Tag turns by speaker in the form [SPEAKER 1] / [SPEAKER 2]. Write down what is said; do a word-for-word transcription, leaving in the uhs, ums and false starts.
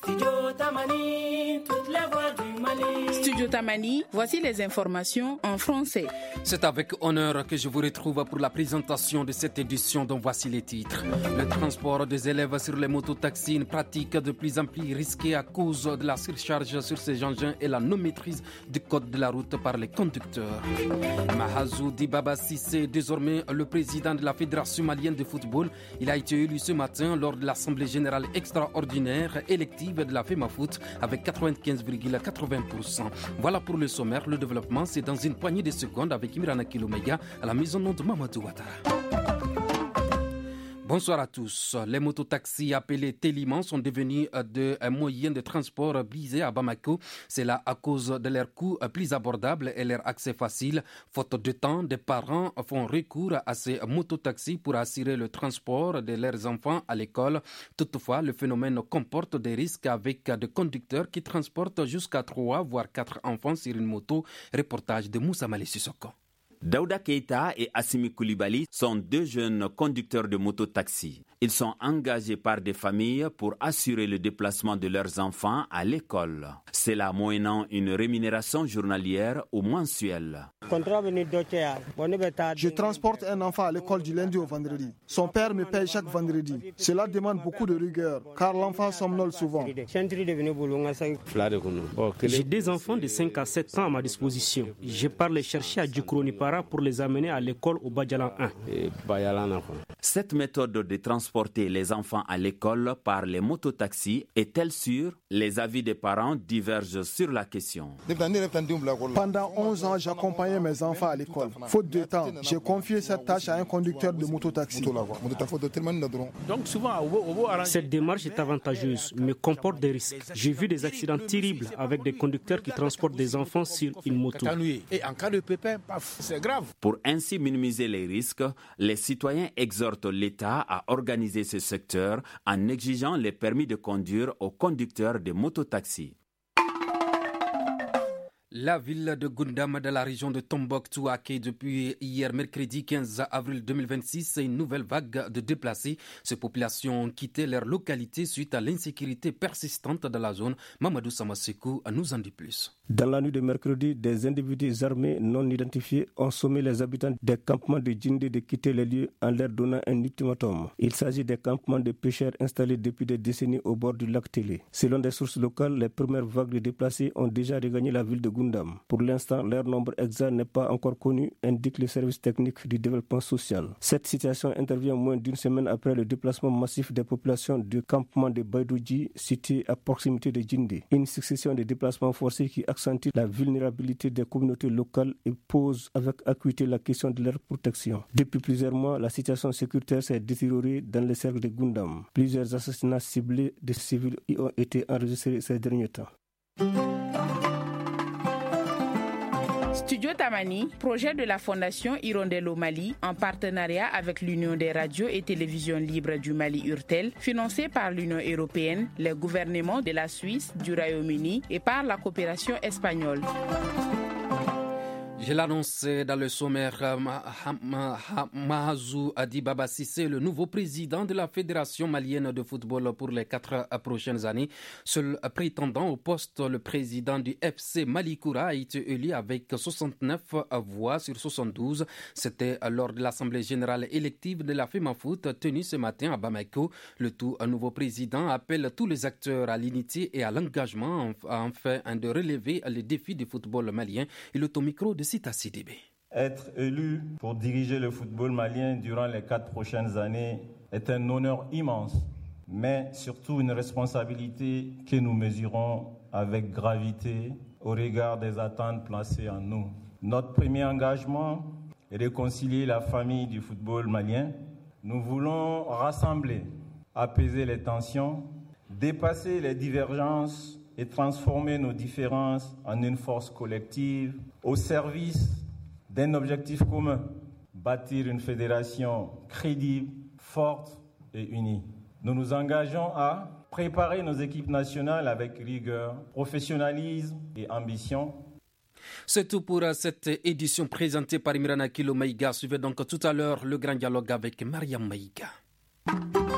[SPEAKER 1] Studio Tamani, toutes les voix du Mali.
[SPEAKER 2] Studio Tamani, voici les informations en français.
[SPEAKER 3] C'est avec honneur que je vous retrouve pour la présentation de cette édition dont voici les titres. Le transport des élèves sur les mototaxis, une pratique de plus en plus risquée à cause de la surcharge sur ces engins et la non-maîtrise du code de la route par les conducteurs. Mahazou Dibaba Sissé est désormais le président de la Fédération malienne de football. Il a été élu ce matin lors de l'Assemblée générale extraordinaire élective de la FEMAFOOT avec quatre-vingt-quinze virgule quatre-vingts pour cent. Voilà pour le sommaire. Le développement, c'est dans une poignée de secondes avec Imrana Kilomega à la maison de Mamadou Ouattara. Bonsoir à tous. Les mototaxis appelés Téliman sont devenus de moyens de transport brisés à Bamako. C'est là à cause de leur coût plus abordable et leur accès facile. Faute de temps, des parents font recours à ces mototaxis pour assurer le transport de leurs enfants à l'école. Toutefois, le phénomène comporte des risques avec des conducteurs qui transportent jusqu'à trois voire quatre enfants sur une moto. Reportage de Moussa Malé Sissoko.
[SPEAKER 4] Daouda Keita et Assimi Koulibaly sont deux jeunes conducteurs de mototaxi. Ils sont engagés par des familles pour assurer le déplacement de leurs enfants à l'école. C'est là moyennant une rémunération journalière ou mensuelle.
[SPEAKER 5] Je transporte un enfant à l'école du lundi au vendredi. Son père me paye chaque vendredi. Cela demande beaucoup de rigueur, car l'enfant somnole souvent.
[SPEAKER 6] J'ai des enfants de cinq à sept ans à ma disposition. Je pars les chercher à Djoukroni-Para pour les amener à l'école au Badjalan un.
[SPEAKER 4] Cette méthode de transporter les enfants à l'école par les mototaxis est-elle sûre? Les avis des parents divergent sur la question.
[SPEAKER 5] Pendant onze ans, j'accompagnais mes enfants à l'école. Faute de temps, j'ai confié cette tâche à un conducteur de mototaxi.
[SPEAKER 6] Donc souvent, cette démarche est avantageuse, mais comporte des risques. J'ai vu des accidents terribles avec des conducteurs qui transportent des enfants sur une moto.
[SPEAKER 7] Et en cas de pépin, paf, c'est grave.
[SPEAKER 4] Pour ainsi minimiser les risques, les citoyens exhortent l'État à organiser ce secteur en exigeant les permis de conduire aux conducteurs de mototaxis.
[SPEAKER 3] La ville de Gundam de la région de Tombouctou accueille depuis hier mercredi quinze avril deux mille vingt-six une nouvelle vague de déplacés. Ces populations ont quitté leur localité suite à l'insécurité persistante de la zone. Mamadou Samasekou nous en dit plus.
[SPEAKER 8] Dans la nuit de mercredi, des individus armés non identifiés ont sommé les habitants des campements de Djindé de quitter les lieux en leur donnant un ultimatum. Il s'agit des campements de pêcheurs installés depuis des décennies au bord du lac Télé. Selon des sources locales, les premières vagues de déplacés ont déjà regagné la ville de Gundam. Pour l'instant, leur nombre exact n'est pas encore connu, indique le service technique du développement social. Cette situation intervient moins d'une semaine après le déplacement massif des populations du campement de Baïdoudji, situé à proximité de Djindé. Une succession de déplacements forcés qui accentue la vulnérabilité des communautés locales et pose avec acuité la question de leur protection. Depuis plusieurs mois, la situation sécuritaire s'est détériorée dans les cercles de Gundam. Plusieurs assassinats ciblés de civils y ont été enregistrés ces derniers temps.
[SPEAKER 2] Studio Tamani, projet de la Fondation Hirondelle au Mali, en partenariat avec l'Union des radios et télévisions libres du Mali Urtel, financé par l'Union européenne, les gouvernements de la Suisse, du Royaume-Uni et par la coopération espagnole.
[SPEAKER 3] Je l'annonçais dans le sommaire, Mahazou Dibaba Sissé, le nouveau président de la Fédération malienne de football pour les quatre prochaines années. Seul prétendant au poste, le président du F C Malikoura a été élu avec soixante-neuf voix sur soixante-douze. C'était lors de l'Assemblée générale élective de la FEMAFOOT tenue ce matin à Bamako. Le tout nouveau président appelle tous les acteurs à l'unité et à l'engagement afin de relever les défis du football malien. Il est au micro de Sita Sidibé.
[SPEAKER 9] Être élu pour diriger le football malien durant les quatre prochaines années est un honneur immense, mais surtout une responsabilité que nous mesurons avec gravité au regard des attentes placées en nous. Notre premier engagement est de réconcilier la famille du football malien. Nous voulons rassembler, apaiser les tensions, dépasser les divergences et transformer nos différences en une force collective au service d'un objectif commun, bâtir une fédération crédible, forte et unie. Nous nous engageons à préparer nos équipes nationales avec rigueur, professionnalisme et ambition.
[SPEAKER 3] C'est tout pour cette édition présentée par Imrana Kilo Maïga. Suivez donc tout à l'heure le grand dialogue avec Mariam Maïga.